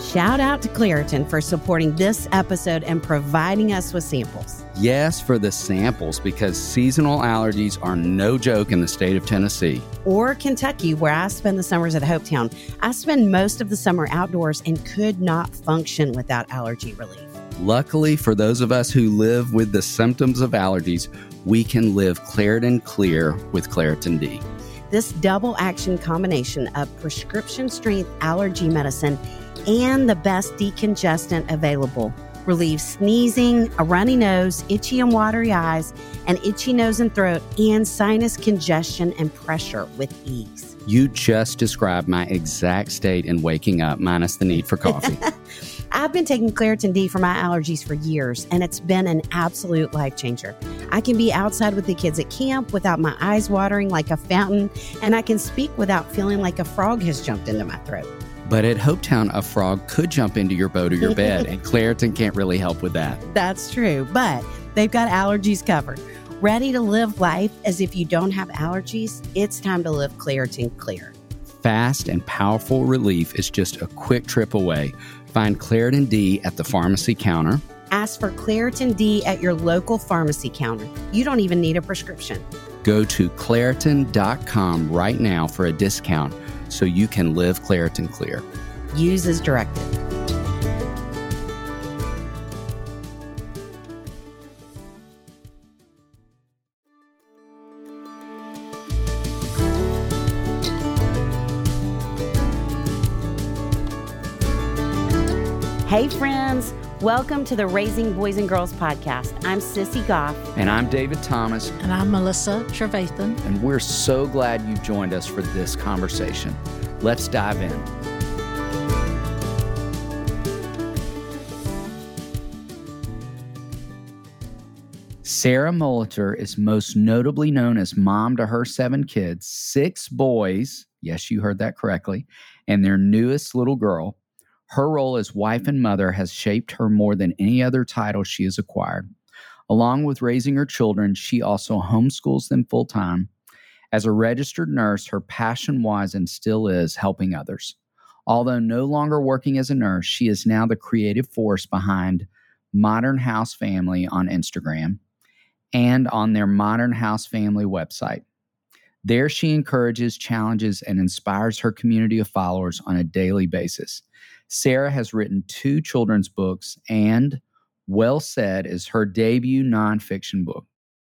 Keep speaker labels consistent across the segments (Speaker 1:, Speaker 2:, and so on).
Speaker 1: Shout out to Claritin for supporting this episode and providing us with samples.
Speaker 2: Yes, for the samples, because seasonal allergies are no joke in the state of Tennessee.
Speaker 1: Or Kentucky, where I spend the summers at Hopetown. I spend most of the summer outdoors and could not function without allergy relief.
Speaker 2: Luckily, for those of us who live with the symptoms of allergies, we can live Claritin Clear with Claritin D.
Speaker 1: This double action combination of prescription strength allergy medicine and the best decongestant available relieves sneezing, a runny nose, itchy and watery eyes, an itchy nose and throat, and sinus congestion and pressure with ease.
Speaker 2: You just described my exact state in waking up, minus the need for coffee.
Speaker 1: I've been taking Claritin D for my allergies for years, and it's been an absolute life changer. I can be outside with the kids at camp without my eyes watering like a fountain, and I can speak without feeling like a frog has jumped into my throat.
Speaker 2: But at Hopetown, a frog could jump into your boat or your bed, and Claritin can't really help with that.
Speaker 1: That's true, but they've got allergies covered. Ready to live life as if you don't have allergies? It's time to live Claritin Clear.
Speaker 2: Fast and powerful relief is just a quick trip away. Find Claritin D at the pharmacy counter.
Speaker 1: Ask for Claritin D at your local pharmacy counter. You don't even need a prescription.
Speaker 2: Go to Claritin.com right now for a discount so you can live Claritin Clear.
Speaker 1: Use as directed. Hey friends, welcome to the Raising Boys and Girls podcast. I'm Sissy Goff.
Speaker 2: And I'm David Thomas.
Speaker 3: And I'm Melissa Trevathan.
Speaker 2: And we're so glad you joined us for this conversation. Let's dive in. Sarah Molitor is most notably known as mom to her 7 kids, 6 boys, yes, you heard that correctly, and their newest little girl. Her role as wife and mother has shaped her more than any other title she has acquired. Along with raising her children, she also homeschools them full-time. As a registered nurse, her passion was and still is helping others. Although no longer working as a nurse, she is now the creative force behind Modern House Family on Instagram and on their Modern House Family website. There she encourages, challenges, and inspires her community of followers on a daily basis. Sarah has written 2 children's books, and Well Said is her debut nonfiction book.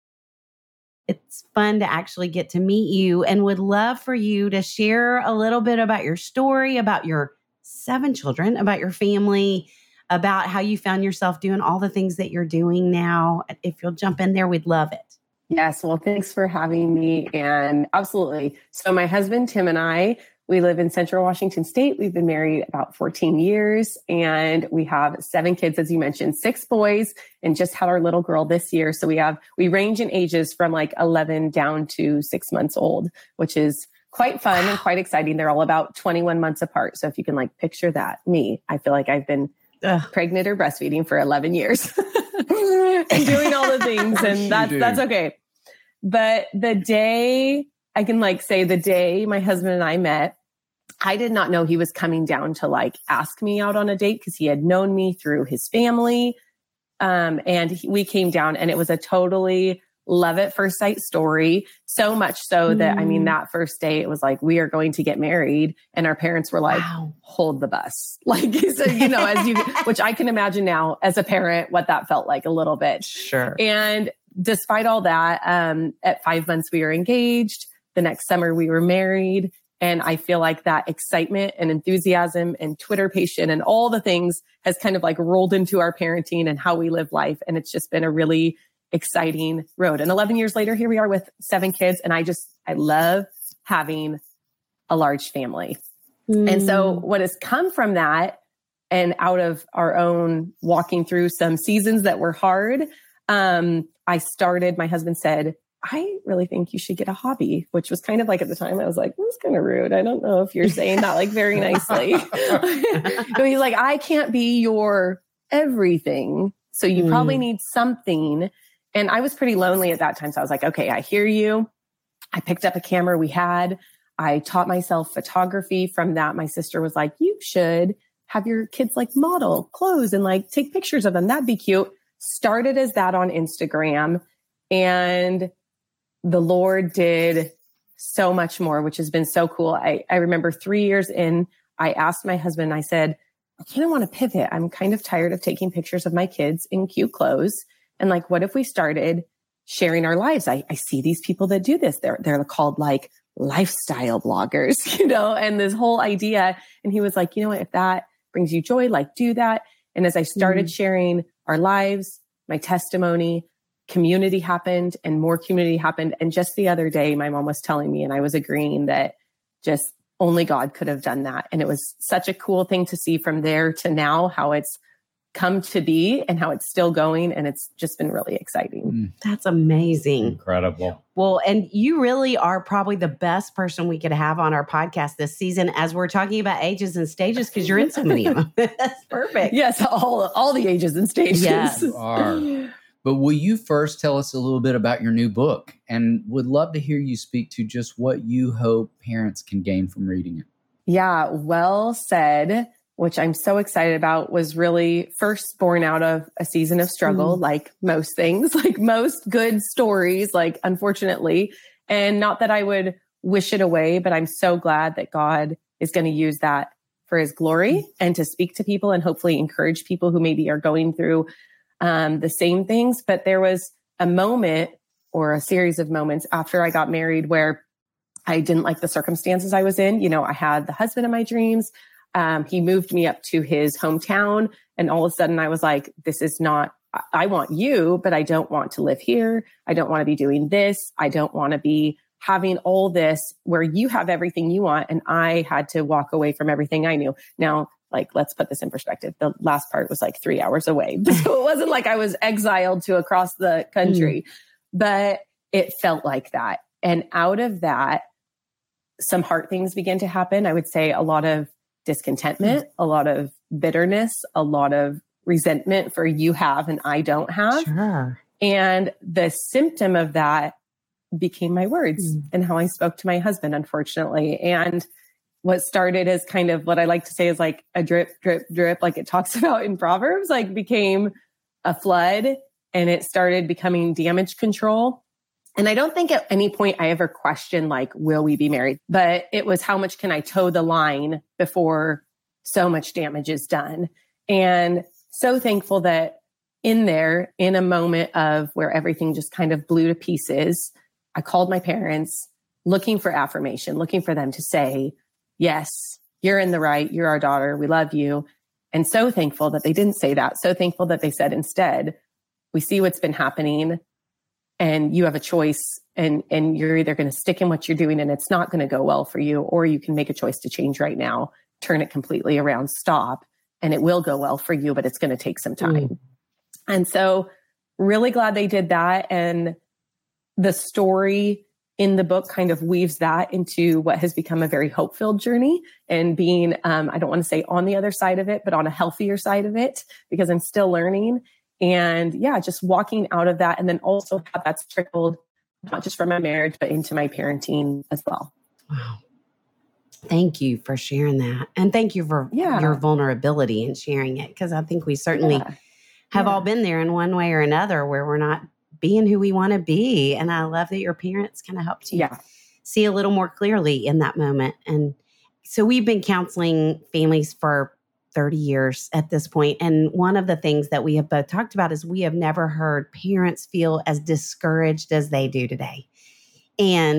Speaker 1: It's fun to actually get to meet you and would love for you to share a little bit about your story, about your 7 children, about your family, about how you found yourself doing all the things that you're doing now. If you'll jump in there, we'd love it.
Speaker 4: Yes. Well, thanks for having me. And absolutely. So my husband, Tim, and I, we live in Central Washington State. We've been married about 14 years and we have 7 kids, as you mentioned, 6 boys, and just had our little girl this year. So we range in ages from like 11 down to 6 months old, which is quite fun and quite exciting. They're all about 21 months apart. So if you can like picture that, I feel like I've been pregnant or breastfeeding for 11 years and doing all the things. And that's okay. But the day the day my husband and I met, I did not know he was coming down to like ask me out on a date because he had known me through his family. We came down and it was a totally love at first sight story. So much so that, that first day it was like, we are going to get married. And our parents were like, wow, hold the bus. Like, so, which I can imagine now as a parent, what that felt like a little bit.
Speaker 1: Sure.
Speaker 4: And despite all that, at 5 months, we were engaged. The next summer we were married. And I feel like that excitement and enthusiasm and Twitter patient and all the things has kind of like rolled into our parenting and how we live life. And it's just been a really exciting road. And 11 years later, here we are with 7 kids. And I love having a large family. And so what has come from that and out of our own walking through some seasons that were hard, my husband said, I really think you should get a hobby, which was kind of like at the time, I was like, that's kind of rude. I don't know if you're saying that like very nicely. So he's like, I can't be your everything. So you probably need something. And I was pretty lonely at that time. So I was like, okay, I hear you. I picked up a camera we had. I taught myself photography from that. My sister was like, you should have your kids like model clothes and like take pictures of them. That'd be cute. Started as that on Instagram, and the Lord did so much more, which has been so cool. I remember 3 years in, I asked my husband, I said, I kind of want to pivot. I'm kind of tired of taking pictures of my kids in cute clothes. And like, what if we started sharing our lives? I see these people that do this. They're called like lifestyle bloggers, and this whole idea. And he was like, you know what, if that brings you joy, like do that. And as I started sharing our lives, my testimony, community happened and more community happened. And just the other day, my mom was telling me, and I was agreeing that just only God could have done that. And it was such a cool thing to see from there to now, how it's come to be and how it's still going. And it's just been really exciting.
Speaker 1: That's amazing.
Speaker 2: Incredible.
Speaker 1: Well, and you really are probably the best person we could have on our podcast this season as we're talking about ages and stages, because you're in so many of them. That's perfect.
Speaker 4: Yes, all the ages and stages.
Speaker 1: Yes.
Speaker 2: You are. But will you first tell us a little bit about your new book? And would love to hear you speak to just what you hope parents can gain from reading it.
Speaker 4: Yeah, Well Said, which I'm so excited about, was really first born out of a season of struggle, like most things, like most good stories, like unfortunately. And not that I would wish it away, but I'm so glad that God is going to use that for his glory and to speak to people and hopefully encourage people who maybe are going through the same things. But there was a moment or a series of moments after I got married where I didn't like the circumstances I was in. I had the husband of my dreams. He moved me up to his hometown, and all of a sudden I was like, this is not, I want you, but I don't want to live here. I don't want to be doing this. I don't want to be having all this where you have everything you want. And I had to walk away from everything I knew. Now, like, let's put this in perspective. The last part was like 3 hours away. So it wasn't like I was exiled to across the country, but it felt like that. And out of that, some hard things began to happen. I would say a lot of discontentment, a lot of bitterness, a lot of resentment for you have and I don't have.
Speaker 1: Sure.
Speaker 4: And the symptom of that became my words and how I spoke to my husband, unfortunately. And what started as kind of what I like to say is like a drip, drip, drip, like it talks about in Proverbs, like became a flood, and it started becoming damage control. And I don't think at any point I ever questioned, like, will we be married? But it was, how much can I toe the line before so much damage is done? And so thankful that in a moment of where everything just kind of blew to pieces, I called my parents looking for affirmation, looking for them to say, yes, you're in the right. You're our daughter. We love you. And so thankful that they didn't say that. So thankful that they said instead, we see what's been happening and you have a choice, and you're either going to stick in what you're doing and it's not going to go well for you, or you can make a choice to change right now, turn it completely around, stop, and it will go well for you, but it's going to take some time. And so really glad they did that. And the story in the book kind of weaves that into what has become a very hope-filled journey, and being, I don't want to say on the other side of it, but on a healthier side of it, because I'm still learning. And yeah, just walking out of that, and then also how that's trickled not just from my marriage, but into my parenting as well.
Speaker 1: Wow. Thank you for sharing that. And thank you for your vulnerability and sharing it, because I think we certainly have all been there in one way or another where we're not being who we want to be. And I love that your parents kind of helped you see a little more clearly in that moment. And so we've been counseling families for 30 years at this point. And one of the things that we have both talked about is we have never heard parents feel as discouraged as they do today. And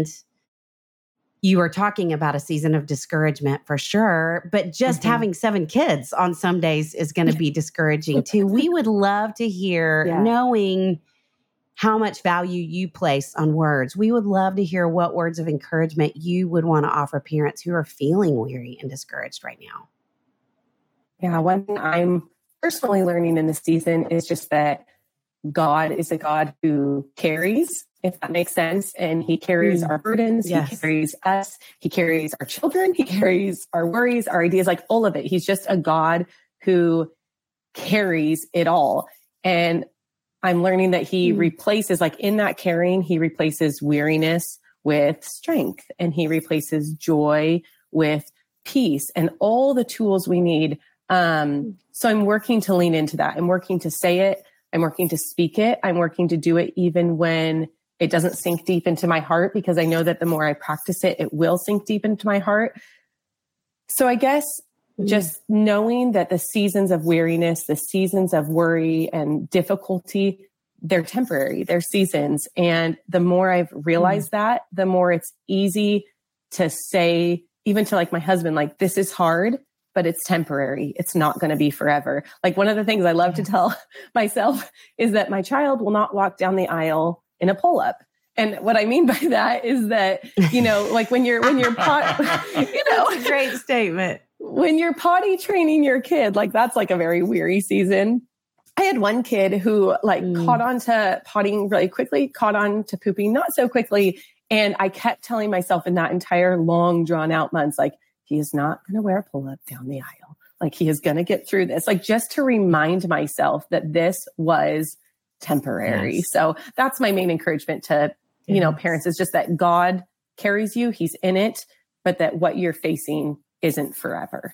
Speaker 1: you are talking about a season of discouragement for sure, but just having 7 kids on some days is going to be discouraging too. We would love to hear, knowing how much value you place on words. We would love to hear what words of encouragement you would want to offer parents who are feeling weary and discouraged right now.
Speaker 4: Yeah, one thing I'm personally learning in this season is just that God is a God who carries, if that makes sense. And he carries our burdens. He carries us. He carries our children. He carries our worries, our ideas, like all of it. He's just a God who carries it all. And I'm learning that he replaces, like in that carrying, he replaces weariness with strength, and he replaces joy with peace, and all the tools we need So I'm working to lean into that. I'm working to say it. I'm working to speak it. I'm working to do it even when it doesn't sink deep into my heart, because I know that the more I practice it, it will sink deep into my heart. So I guess just knowing that the seasons of weariness, the seasons of worry and difficulty, they're temporary, they're seasons. And the more I've realized that, the more it's easy to say, even to like my husband, like, this is hard, but it's temporary. It's not going to be forever. Like, one of the things I love to tell myself is that my child will not walk down the aisle in a pull-up. And what I mean by that is that, like when you're
Speaker 1: That's a great statement.
Speaker 4: When you're potty training your kid, like, that's like a very weary season. I had one kid who caught on to pottying really quickly, caught on to pooping not so quickly. And I kept telling myself in that entire long drawn out months, like, he is not going to wear a pull-up down the aisle. Like, he is going to get through this, like, just to remind myself that this was temporary. Yes. So that's my main encouragement to, parents, is just that God carries you. He's in it, but that what you're facing isn't forever.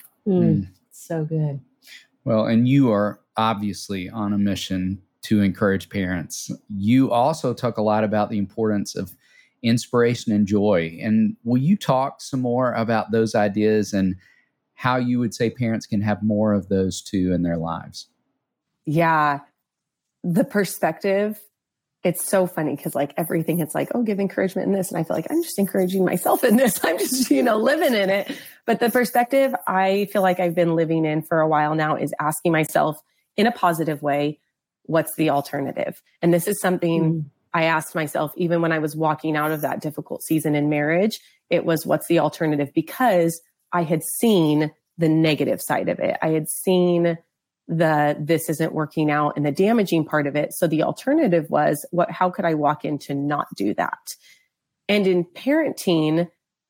Speaker 1: So good.
Speaker 2: Well, and you are obviously on a mission to encourage parents. You also talk a lot about the importance of inspiration and joy. And will you talk some more about those ideas and how you would say parents can have more of those too in their lives? Yeah.
Speaker 4: The perspective, it's so funny because like everything, it's like, oh, give encouragement in this. And I feel like I'm just encouraging myself in this. I'm just, living in it. But the perspective I feel like I've been living in for a while now is asking myself in a positive way, what's the alternative? And this is something I asked myself, even when I was walking out of that difficult season in marriage, it was, what's the alternative? Because I had seen the negative side of it. I had seen this isn't working out and the damaging part of it. So the alternative was, how could I walk in to not do that? And in parenting,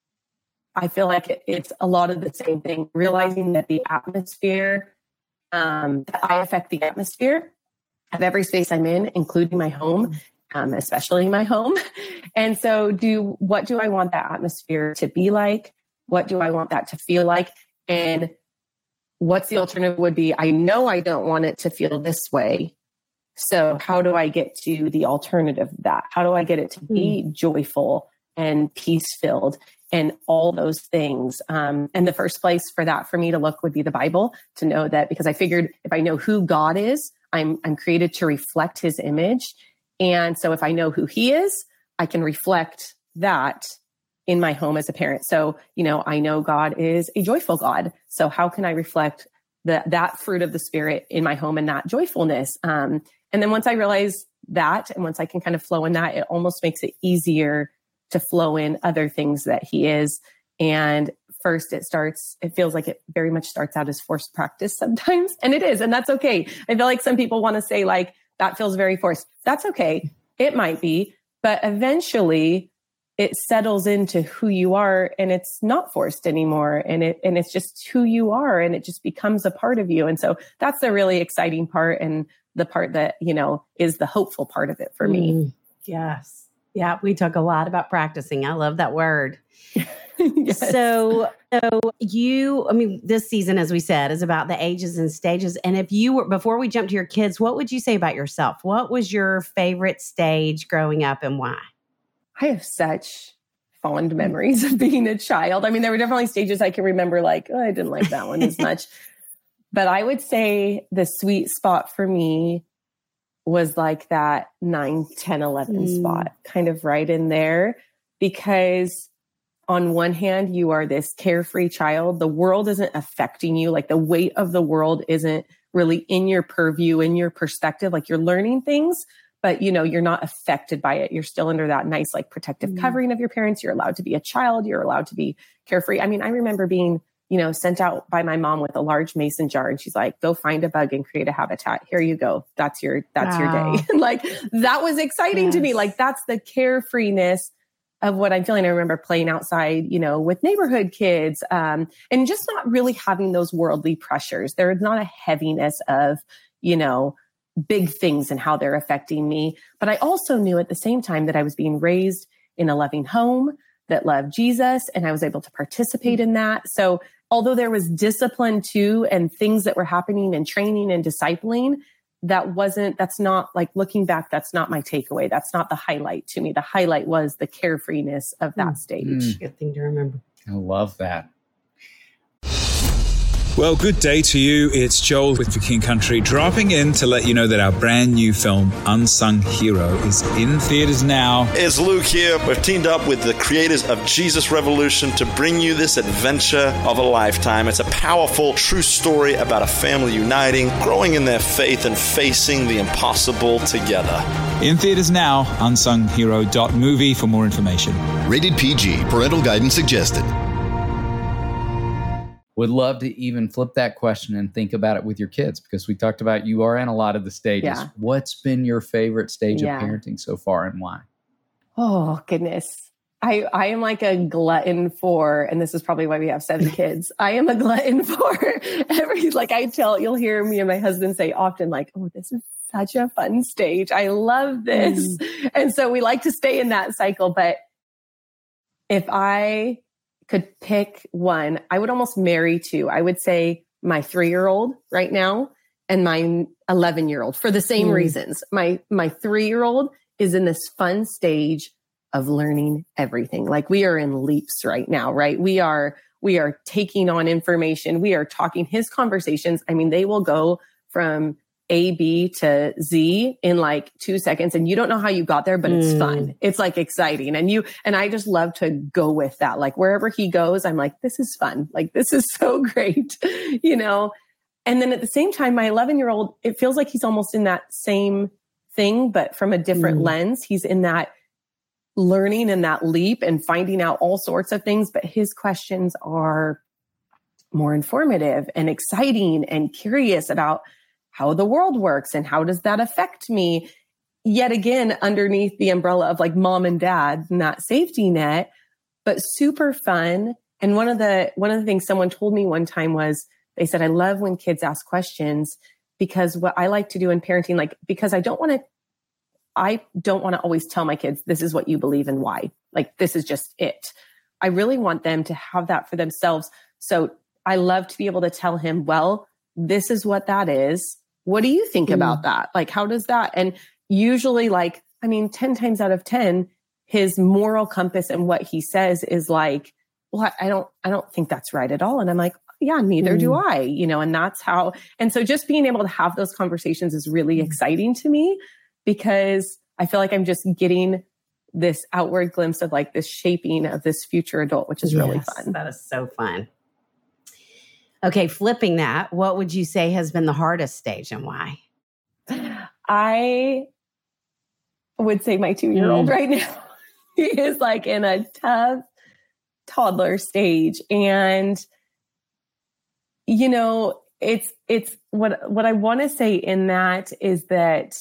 Speaker 4: I feel like it's a lot of the same thing, realizing that the atmosphere, that I affect the atmosphere of every space I'm in, including my home, especially my home. And so what do I want that atmosphere to be like? What do I want that to feel like? And what's the alternative would be, I know I don't want it to feel this way. So how do I get to the alternative of that? How do I get it to be joyful and peace-filled and all those things? And the first place for that for me to look would be the Bible, to know that, because I figured if I know who God is, I'm created to reflect his image. And so if I know who he is, I can reflect that in my home as a parent. So, I know God is a joyful God. So how can I reflect that fruit of the Spirit in my home and that joyfulness? And then once I realize that, and once I can kind of flow in that, it almost makes it easier to flow in other things that he is. And first it feels like it very much starts out as forced practice sometimes. And it is, and that's okay. I feel like some people want to say like, that feels very forced. That's okay. It might be, but eventually it settles into who you are, and it's not forced anymore. And it's just who you are, and it just becomes a part of you. And so that's the really exciting part, and the part that, is the hopeful part of it for me.
Speaker 1: Yes. Yeah. We talk a lot about practicing. I love that word.
Speaker 4: Yes.
Speaker 1: So this season, as we said, is about the ages and stages. And before we jump to your kids, what would you say about yourself? What was your favorite stage growing up and why?
Speaker 4: I have such fond memories of being a child. I mean, there were definitely stages I can remember like, oh, I didn't like that one as much. But I would say the sweet spot for me was like that 9, 10, 11 spot, kind of right in there. Because on one hand, you are this carefree child. The world isn't affecting you. Like the weight of the world isn't really in your purview, in your perspective. Like you're learning things, but you're not affected by it. You're still under that nice, like protective covering of your parents. You're allowed to be a child. You're allowed to be carefree. I mean, I remember being, sent out by my mom with a large mason jar, and she's like, go find a bug and create a habitat. Here you go. That's your day. Like that was exciting to me. Like that's the carefreeness of what I'm feeling. I remember playing outside, with neighborhood kids, and just not really having those worldly pressures. There is not a heaviness of, big things and how they're affecting me. But I also knew at the same time that I was being raised in a loving home, that loved Jesus, and I was able to participate in that. So although there was discipline too, and things that were happening and training and discipling, that's not like looking back, that's not my takeaway. That's not the highlight to me. The highlight was the carefreeness of that stage.
Speaker 1: Good thing to remember.
Speaker 2: I love that.
Speaker 5: Well, good day to you. It's Joel with The King Country, dropping in to let you know that our brand new film, Unsung Hero, is in theaters now.
Speaker 6: It's Luke here. We've teamed up with the creators of Jesus Revolution to bring you this adventure of a lifetime. It's a powerful, true story about a family uniting, growing in their faith, and facing the impossible together.
Speaker 5: In theaters now, unsunghero.movie for more information.
Speaker 7: Rated PG. Parental guidance suggested.
Speaker 2: Would love to even flip that question and think about it with your kids, because we talked about you are in a lot of the stages.
Speaker 4: Yeah.
Speaker 2: What's been your favorite stage of parenting so far, and why?
Speaker 4: Oh, goodness. I am like a glutton for, and this is probably why we have 7 kids. I am a glutton for you'll hear me and my husband say often, like, oh, this is such a fun stage. I love this. And so we like to stay in that cycle. But if I could pick one, I would almost marry 2. I would say my 3-year-old right now and my 11-year-old for the same reasons. My 3-year-old is in this fun stage of learning everything. Like, we are in leaps right now, right? We are taking on information. We are talking his conversations. I mean, they will go from A, B to Z in like 2 seconds. And you don't know how you got there, but it's fun. It's like exciting. And I just love to go with that. Like, wherever he goes, I'm like, this is fun. Like, this is so great, you know? And then at the same time, my 11-year-old, it feels like he's almost in that same thing, but from a different lens. He's in that learning and that leap and finding out all sorts of things, but his questions are more informative and exciting and curious about how the world works and how does that affect me. Yet again, underneath the umbrella of like mom and dad and that safety net, but super fun. And one of the things someone told me one time was, they said, I love when kids ask questions, because what I like to do in parenting, like, because I don't want to always tell my kids, this is what you believe and why. Like, this is just it. I really want them to have that for themselves. So I love to be able to tell him, well, this is what that is. What do you think about that? Like, how does that? And usually, 10 times out of 10, his moral compass and what he says is like, well, I don't think that's right at all. And I'm like, yeah, neither do I, you know, and that's how. And so just being able to have those conversations is really exciting to me, because I feel like I'm just getting this outward glimpse of like this shaping of this future adult, which is really fun.
Speaker 1: That is so fun. Okay, flipping that, what would you say has been the hardest stage and why?
Speaker 4: I would say my 2-year-old right now. He is like in a tough toddler stage. And, you know, it's what I want to say in that is that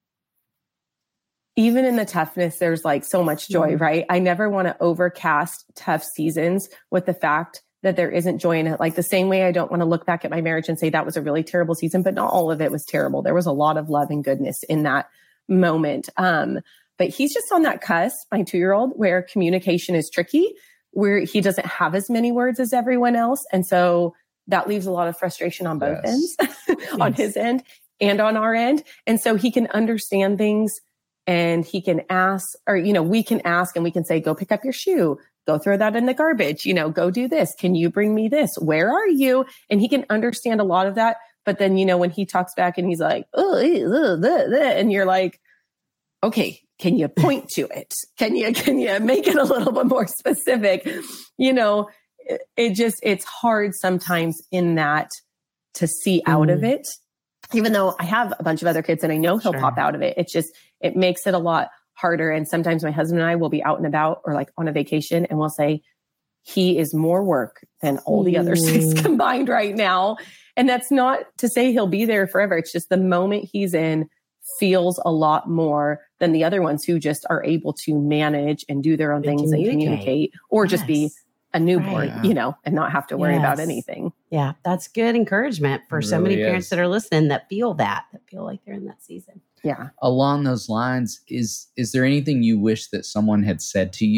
Speaker 4: even in the toughness, there's like so much joy, right? I never want to overcast tough seasons with the fact that there isn't joy in it. Like the same way I don't want to look back at my marriage and say that was a really terrible season, but not all of it was terrible. There was a lot of love and goodness in that moment. But he's just on that cusp, my 2-year-old, where communication is tricky, where he doesn't have as many words as everyone else. And so that leaves a lot of frustration on both ends, on his end and on our end. And so he can understand things, and he can ask, or, you know, we can ask and we can say, go pick up your shoe, go throw that in the garbage, you know, go do this. Can you bring me this? Where are you? And he can understand a lot of that. But then, you know, when he talks back and he's like, and you're like, okay, can you point to it? Can you make it a little bit more specific? You know, it's hard sometimes in that to see out of it, even though I have a bunch of other kids and I know he'll pop out of it. It makes it a lot harder. And sometimes my husband and I will be out and about or like on a vacation, and we'll say, he is more work than all the other 6 combined right now. And that's not to say he'll be there forever. It's just the moment he's in feels a lot more than the other ones who just are able to manage and do their own things and communicate, or just be a newborn, you know, and not have to worry about anything.
Speaker 1: Yeah, that's good encouragement for so many parents that are listening that feel like they're in that season.
Speaker 4: Yeah.
Speaker 2: Along those lines, is there anything you wish that someone had said to you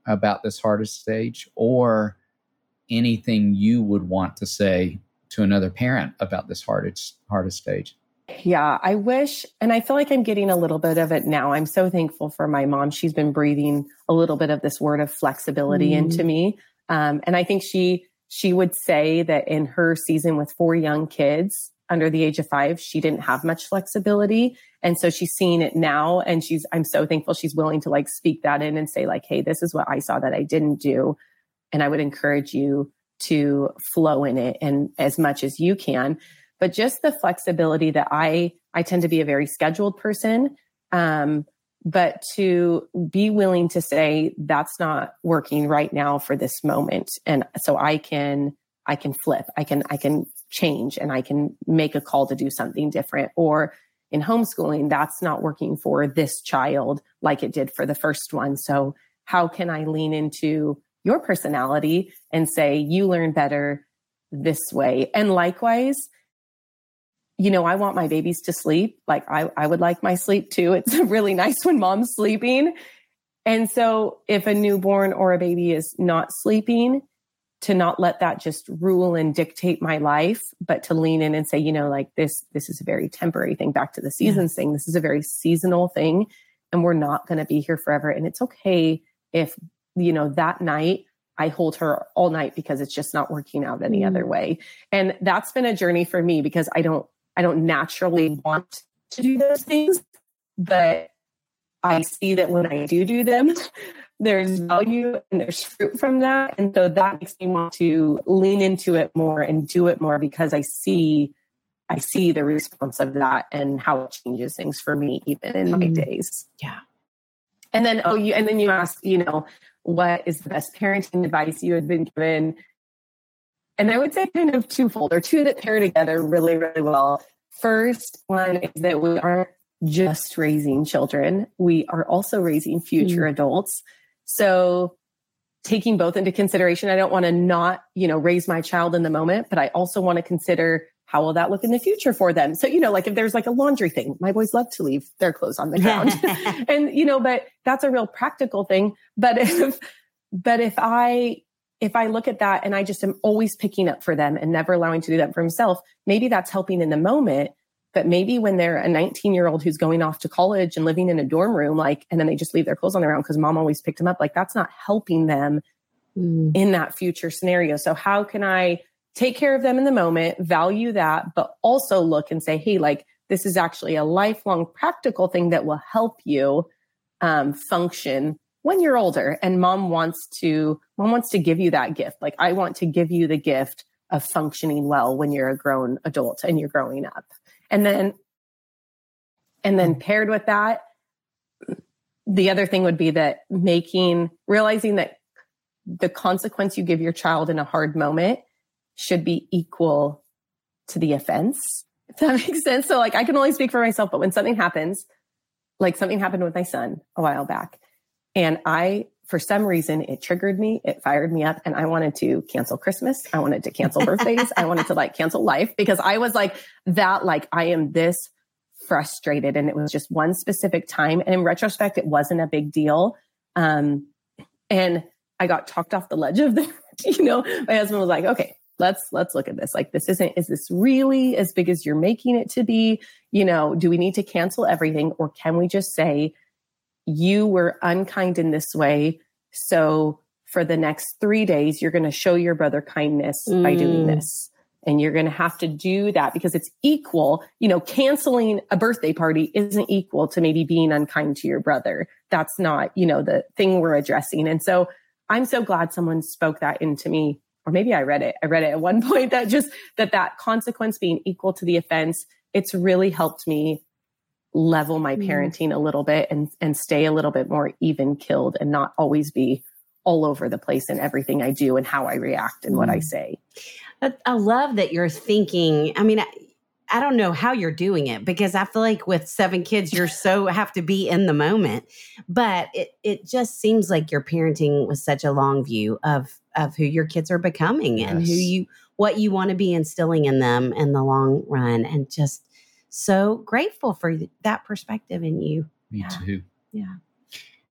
Speaker 2: about this hardest stage, or anything you would want to say to another parent about this hardest stage?
Speaker 4: Yeah, I wish, and I feel like I'm getting a little bit of it now. I'm so thankful for my mom. She's been breathing a little bit of this word of flexibility into me. And I think she would say that in her season with 4 young kids under the age of 5, she didn't have much flexibility. And so she's seeing it now. And I'm so thankful she's willing to like speak that in and say like, hey, this is what I saw that I didn't do. And I would encourage you to flow in it and as much as you can. But just the flexibility that I tend to be a very scheduled person. But to be willing to say that's not working right now for this moment. And so I can flip, I can change, and I can make a call to do something different. Or in homeschooling, that's not working for this child like it did for the first one. So how can I lean into your personality and say, you learn better this way? And likewise, I want my babies to sleep. Like I would like my sleep too. It's really nice when mom's sleeping. And so if a newborn or a baby is not sleeping, to not let that just rule and dictate my life, but to lean in and say, like this is a very temporary thing. Back to the seasons thing. This is a very seasonal thing, and we're not going to be here forever. And it's okay if, that night I hold her all night because it's just not working out any other way. And that's been a journey for me because I don't naturally want to do those things, but I see that when I do them, there's value and there's fruit from that. And so that makes me want to lean into it more and do it more because I see the response of that and how it changes things for me, even in my days.
Speaker 1: Yeah.
Speaker 4: And then, you asked, what is the best parenting advice you had been given? And I would say kind of twofold, or two that pair together really, really well. First one is that we aren't just raising children. We are also raising future adults. So taking both into consideration, I don't want to not, raise my child in the moment, but I also want to consider how will that look in the future for them? So, like if there's like a laundry thing, my boys love to leave their clothes on the ground and, but that's a real practical thing. But if I look at that and I just am always picking up for them and never allowing to do that for himself, maybe that's helping in the moment. But maybe when they're a 19-year-old who's going off to college and living in a dorm room, and then they just leave their clothes on the ground because mom always picked them up, that's not helping them in that future scenario. So how can I take care of them in the moment, value that, but also look and say, hey, this is actually a lifelong practical thing that will help you function when you're older. And mom wants to give you that gift. I want to give you the gift of functioning well when you're a grown adult and you're growing up. And then paired with that, the other thing would be that realizing that the consequence you give your child in a hard moment should be equal to the offense, if that makes sense. So I can only speak for myself, but when something happens, something happened with my son a while back, and for some reason, it triggered me, it fired me up, and I wanted to cancel Christmas. I wanted to cancel birthdays. I wanted to cancel life because I was I am this frustrated. And it was just one specific time. And in retrospect, it wasn't a big deal. And I got talked off the ledge of that. My husband was like, okay, let's look at this. Is this really as big as you're making it to be? Do we need to cancel everything, or can we just say, you were unkind in this way, so for the next 3 days, you're going to show your brother kindness by doing this. And you're going to have to do that because it's equal. Canceling a birthday party isn't equal to maybe being unkind to your brother. That's not, the thing we're addressing. And so I'm so glad someone spoke that into me, or maybe I read it. I read it at one point that consequence being equal to the offense, it's really helped me level my parenting a little bit and stay a little bit more even keeled and not always be all over the place in everything I do and how I react and what I say.
Speaker 1: I love that you're thinking. I mean, I don't know how you're doing it because I feel like with 7 kids, you're have to be in the moment, but it just seems like you're parenting with such a long view of who your kids are becoming and what you want to be instilling in them in the long run, and just so grateful for that perspective in you.
Speaker 2: Me too.
Speaker 1: Yeah.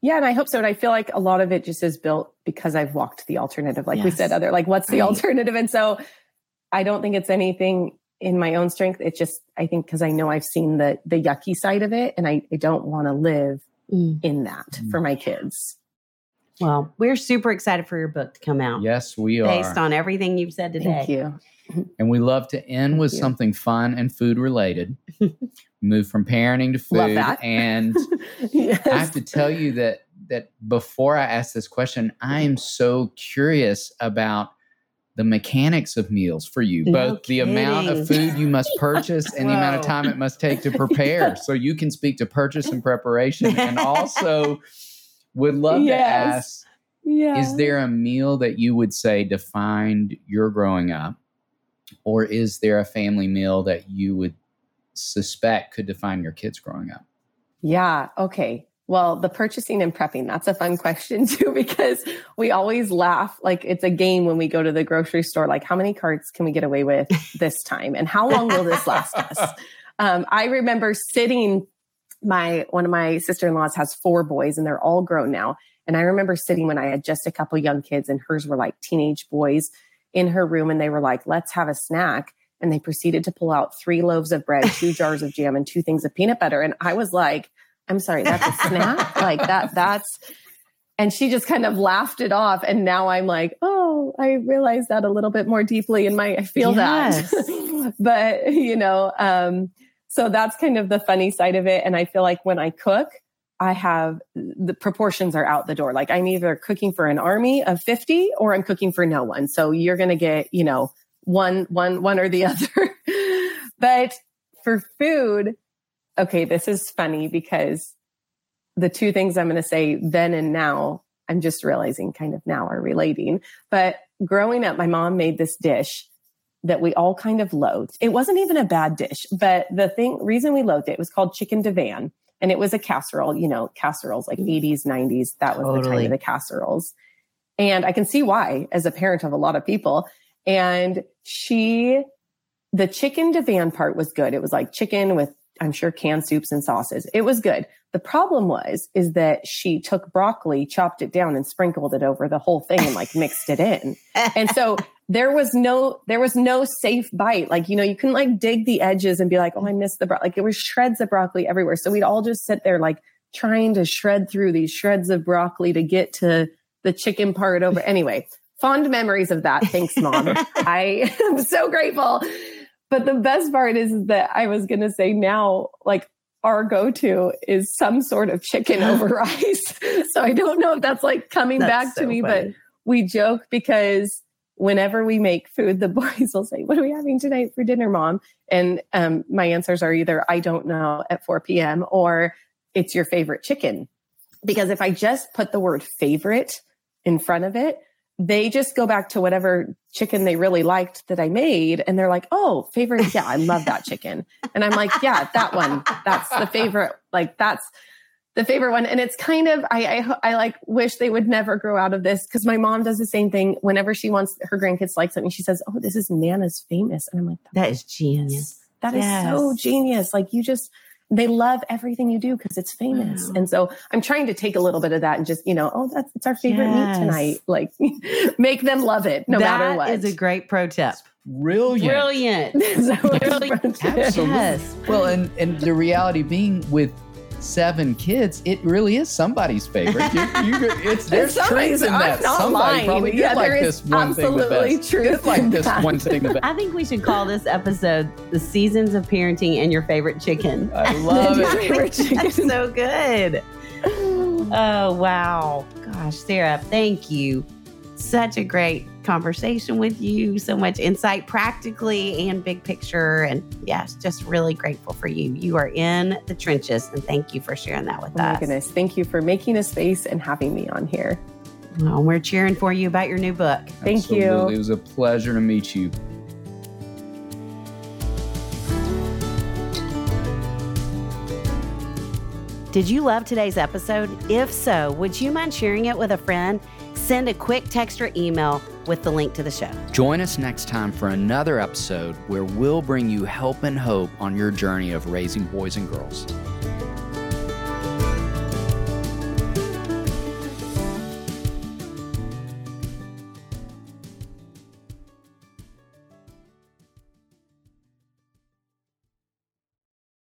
Speaker 4: Yeah, and I hope so. And I feel like a lot of it just is built because I've walked the alternative, like we said, what's the alternative? And so I don't think it's anything in my own strength. It's just, I think, because I know I've seen the yucky side of it, and I don't want to live in that for my kids.
Speaker 1: Well, we're super excited for your book to come out.
Speaker 2: Yes, we are.
Speaker 1: Based on everything you've said today.
Speaker 4: Thank you.
Speaker 2: And we love to end with something fun and food related. Move from parenting to food.
Speaker 4: Love that.
Speaker 2: And
Speaker 4: Yes.
Speaker 2: I have to tell you that before I ask this question, I am so curious about the mechanics of meals for you, both the amount of food you must purchase and the amount of time it must take to prepare. So you can speak to purchase and preparation, and also would love to ask, is there a meal that you would say defined your growing up? Or is there a family meal that you would suspect could define your kids growing up?
Speaker 4: Yeah. Okay. Well, the purchasing and prepping, that's a fun question too, because we always laugh like it's a game when we go to the grocery store, like how many carts can we get away with this time? And how long will this last us? I remember sitting, one of my sister-in-laws has 4 boys and they're all grown now. And I remember sitting when I had just a couple young kids and hers were like teenage boys in her room, and they were like, let's have a snack. And they proceeded to pull out 3 loaves of bread, 2 jars of jam, and 2 things of peanut butter. And I was like, I'm sorry, that's a snack? Like that's, and she just kind of laughed it off. And now I'm like, oh, I realize that a little bit more deeply I feel that. But, so that's kind of the funny side of it. And I feel like when I cook, the proportions are out the door. Like I'm either cooking for an army of 50 or I'm cooking for no one. So you're going to get, one or the other. But for food, okay, this is funny because the 2 things I'm going to say then and now, I'm just realizing kind of now are relating. But growing up, my mom made this dish that we all kind of loathed. It wasn't even a bad dish, but reason we loathed it was called chicken divan. And it was a casserole, casseroles like 80s, 90s. That was the time of the casseroles. And I can see why as a parent of a lot of people. And the chicken divan part was good. It was like chicken with, I'm sure, canned soups and sauces. It was good. The problem is that she took broccoli, chopped it down and sprinkled it over the whole thing and like mixed it in. And so there was no safe bite. Like, you couldn't like dig the edges and be like, oh, I missed the broccoli. Like it was shreds of broccoli everywhere. So we'd all just sit there like trying to shred through these shreds of broccoli to get to the chicken part over. Anyway, fond memories of that. Thanks, Mom. I am so grateful. But the best part is that I was going to say now, like our go-to is some sort of chicken over rice. So I don't know if that's like coming back to me, funny. But we joke because whenever we make food, the boys will say, what are we having tonight for dinner, Mom? And my answers are either, I don't know at 4 p.m. or it's your favorite chicken. Because if I just put the word favorite in front of it, they just go back to whatever chicken they really liked that I made. And they're like, oh, favorite. Yeah, I love that chicken. And I'm like, yeah, that one, that's the favorite. Like that's the favorite one. And it's kind of, I like wish they would never grow out of this. Cause my mom does the same thing whenever she wants her grandkids to like something. She says, oh, this is Nana's famous. And I'm like,
Speaker 1: that is genius.
Speaker 4: That is so genius. Like they love everything you do because it's famous. Wow. And so I'm trying to take a little bit of that and just, it's our favorite meat tonight. Like make them love it no matter what.
Speaker 1: That is a great pro tip.
Speaker 2: Brilliant.
Speaker 1: Absolutely.
Speaker 2: Yes. Well, and the reality being with 7 kids, it really is somebody's favorite. There's truth in that. Somebody probably did like this one thing the best.
Speaker 4: Truth
Speaker 2: like this one thing the best.
Speaker 1: I think we should call this episode "The Seasons of Parenting and Your Favorite Chicken."
Speaker 2: I love it.
Speaker 1: That's so good. Oh wow, gosh, Sarah, thank you. Such a great conversation with you. So much insight, practically and big picture. And yes, just really grateful for you. You are in the trenches, and thank you for sharing that with us.
Speaker 4: Oh my goodness. Thank you for making a space and having me on here.
Speaker 1: Well, we're cheering for you about your new book.
Speaker 4: Thank you.
Speaker 2: It was a pleasure to meet you.
Speaker 1: Did you love today's episode? If so, would you mind sharing it with a friend? Send a quick text or email with the link to the show.
Speaker 2: Join us next time for another episode where we'll bring you help and hope on your journey of raising boys and girls.